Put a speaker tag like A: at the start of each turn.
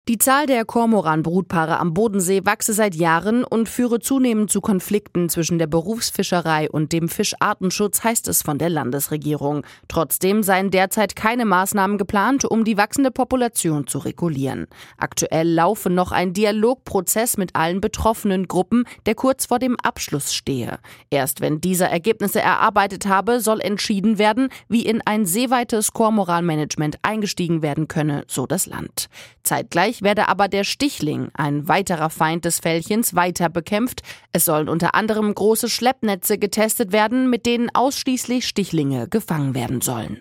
A: Die Zahl der Kormoran-Brutpaare am Bodensee wachse seit Jahren und führe zunehmend zu Konflikten zwischen der Berufsfischerei und dem Fischartenschutz, heißt es von der Landesregierung. Trotzdem seien derzeit keine Maßnahmen geplant, um die wachsende Population zu regulieren. Aktuell laufe noch ein Dialogprozess mit allen betroffenen Gruppen, der kurz vor dem Abschluss stehe. Erst wenn dieser Ergebnisse erarbeitet habe, soll entschieden werden, wie in ein seeweites Kormoran-Management eingestiegen werden könne, so das Land. Zeitgleich werde aber der Stichling, ein weiterer Feind des Fellchens, weiter bekämpft. Es sollen unter anderem große Schleppnetze getestet werden, mit denen ausschließlich Stichlinge gefangen werden sollen.